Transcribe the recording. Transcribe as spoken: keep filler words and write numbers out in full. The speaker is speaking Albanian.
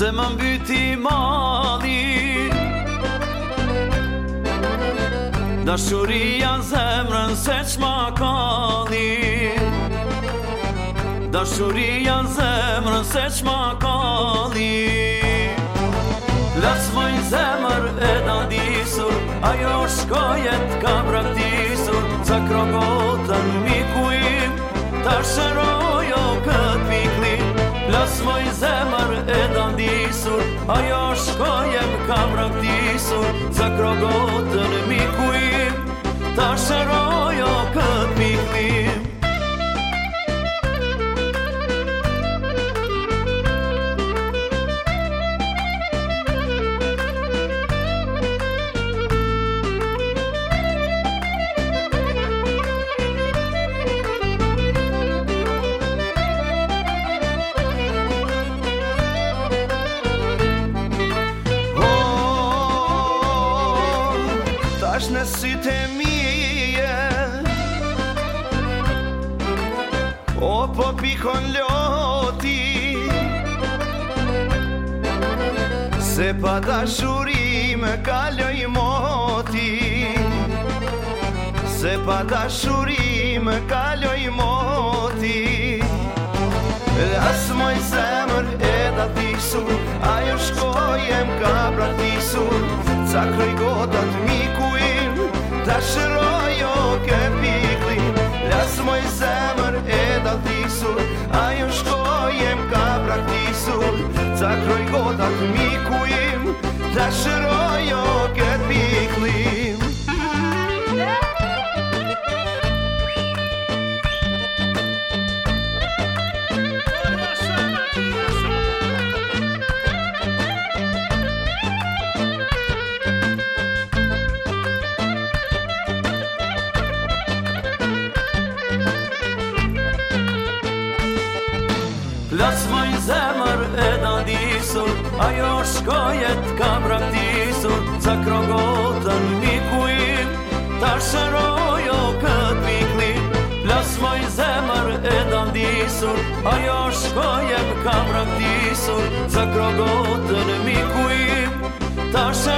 se më mbyti mali. Dashuria zemrën se qma kalli, dashuria zemrën se qma kalli. Lasmoj zemër e dadisur, ajo shkojet ka braktisur, ca krogotën miku im, ta shërojo kët piklim. Lasmoj zemër e dadisur, ajo shkojet ka braktisur, ca krogotën miku im, ta shërojo kët piklim. Tash në sytë e mije, o po pikon loti, se pa dashuri më kaloj moti, se pa dashuri më kaloj moti. Las moj zemër e datisur, ajo shkojem ka braktisur, ca kroj gotat miku im, ta shërojo ke piklim. Las moj zemër e datisur, ajo shkojem ka braktisur, ca kroj gotat miku im, ta shërojo ke piklim. Las moj zemër e dadisur, ajo shkojet ka braktisur, ca krogotën miku im, ta shërojo kët piklim. Las moj zemër e dadisur, ajo shkojet ka braktisur, ca krogotën miku im, ta shërojo